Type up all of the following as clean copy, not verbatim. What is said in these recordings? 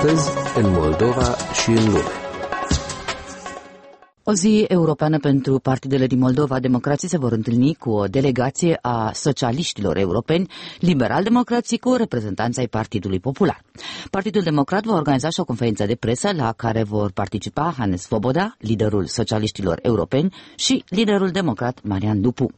Astăzi, în Moldova și în lume. O zi europeană pentru partidele din Moldova. Democrații se vor întâlni cu o delegație a socialiștilor europeni, liberal-democrații cu reprezentanța ai Partidului Popular. Partidul Democrat va organiza și o conferință de presă la care vor participa Hannes Svoboda, liderul socialiștilor europeni, și liderul democrat Marian Lupu.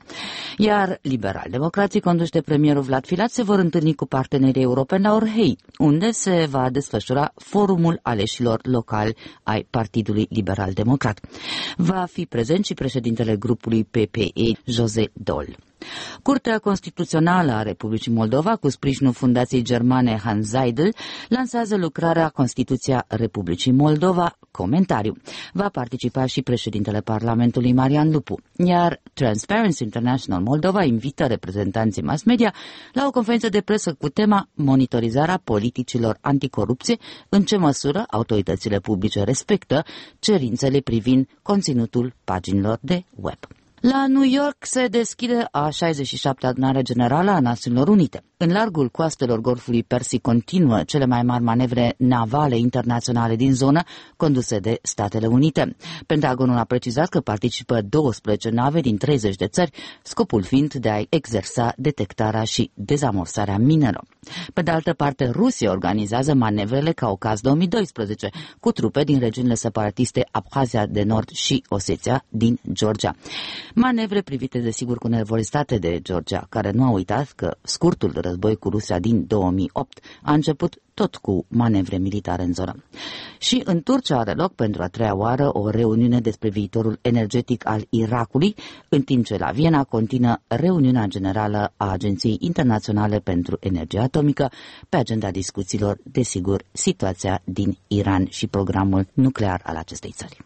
Iar liberal-democrații conduși de premierul Vlad Filat se vor întâlni cu partenerii europeni la Orhei, unde se va desfășura forumul aleșilor locali ai Partidului Liberal-Democrat. Va fi prezent și președintele grupului PPE, José Dol. Curtea Constituțională a Republicii Moldova, cu sprijinul Fundației Germane Hans Seidel, lansează lucrarea Constituția Republicii Moldova, comentariu. Va participa și președintele Parlamentului Marian Lupu, iar Transparency International Moldova invită reprezentanții mass media la o conferință de presă cu tema monitorizarea politicilor anticorupție, în ce măsură autoritățile publice respectă cerințele privind conținutul paginilor de web. La New York se deschide a 67-a adunare generală a Națiunilor Unite. În largul coastelor Golfului Persic continuă cele mai mari manevre navale internaționale din zonă, conduse de Statele Unite. Pentagonul a precizat că participă 12 nave din 30 de țări, scopul fiind de a exersa detectarea și dezamorsarea minelor. Pe de altă parte, Rusia organizează manevrele Caucaz 2012, cu trupe din regiunile separatiste Abhazia de Nord și Osetia din Georgia. Manevre privite desigur cu nervozitate de Georgia, care nu a uitat că scurtul război cu Rusia din 2008 a început tot cu manevre militare în zonă. Și în Turcia are loc pentru a treia oară o reuniune despre viitorul energetic al Irakului, în timp ce la Viena continuă reuniunea generală a Agenției Internaționale pentru Energie Atomică, pe agenda discuțiilor, desigur, situația din Iran și programul nuclear al acestei țări.